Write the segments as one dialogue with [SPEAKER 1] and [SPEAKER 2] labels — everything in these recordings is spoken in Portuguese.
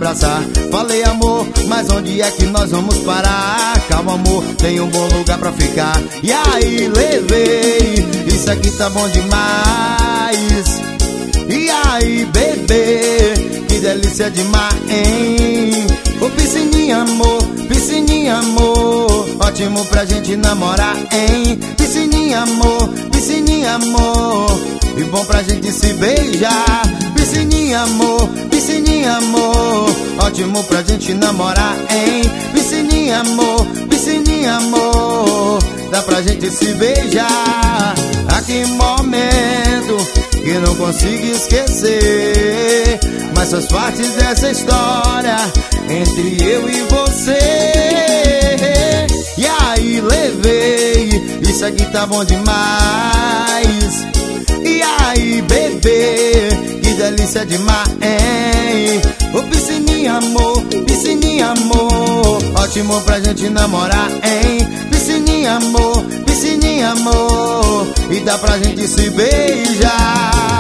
[SPEAKER 1] abraçar. Falei amor, mas onde é que nós vamos parar? Calma amor, tem um bom lugar pra ficar. E aí levei, isso aqui tá bom demais. E aí bebê, que delícia demais, hein? Ô piscininha amor, ótimo pra gente namorar, hein? Piscininha amor, e bom pra gente se beijar. Piscininha amor, ótimo pra gente namorar, hein? Piscininha amor, dá pra gente se beijar. A que momento que não consigo esquecer, mas faz parte dessa história entre eu e você. E aí levei, isso aqui tá bom demais. E aí bebê, que delícia demais, hein? Ô piscininha amor, ótimo pra gente namorar, hein? Piscininha amor, e dá pra gente se beijar.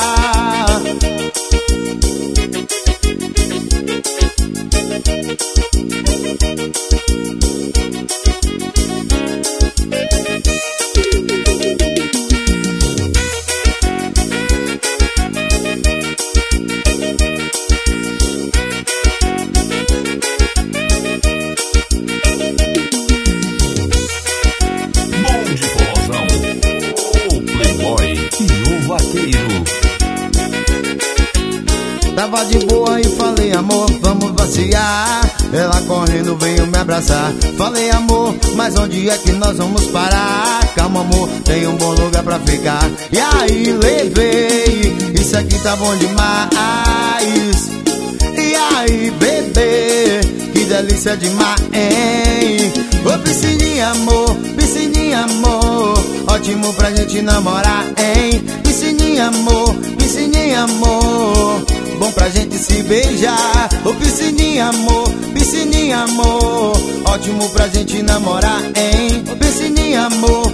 [SPEAKER 1] Tava de boa e falei amor, vamos passear. Ela correndo veio me abraçar. Falei amor, mas onde é que nós vamos parar? Calma amor, tem um bom lugar pra ficar. E aí levei, isso aqui tá bom demais. E aí bebê, que delícia demais, hein? Ô piscininha amor, ótimo pra gente namorar, hein? Piscininha amor, bom pra gente se beijar. Ô piscininha amor, ótimo pra gente namorar, hein? Ô piscininha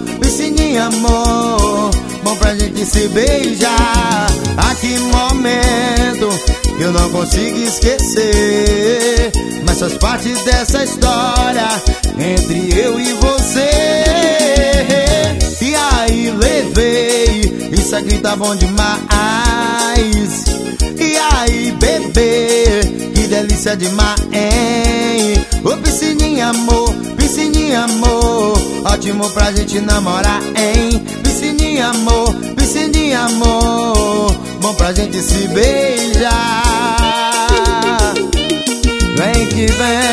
[SPEAKER 1] amor, bom pra gente se beijar. A que momento eu não consigo esquecer, mas faz parte dessa história entre eu e você. E aí levei, isso aqui tá bom demais. E aí bebê, que delícia demais, hein? Ô piscininha amor, ótimo pra gente namorar, hein? Piscininha amor, bom pra gente se beijar. Vem que vem.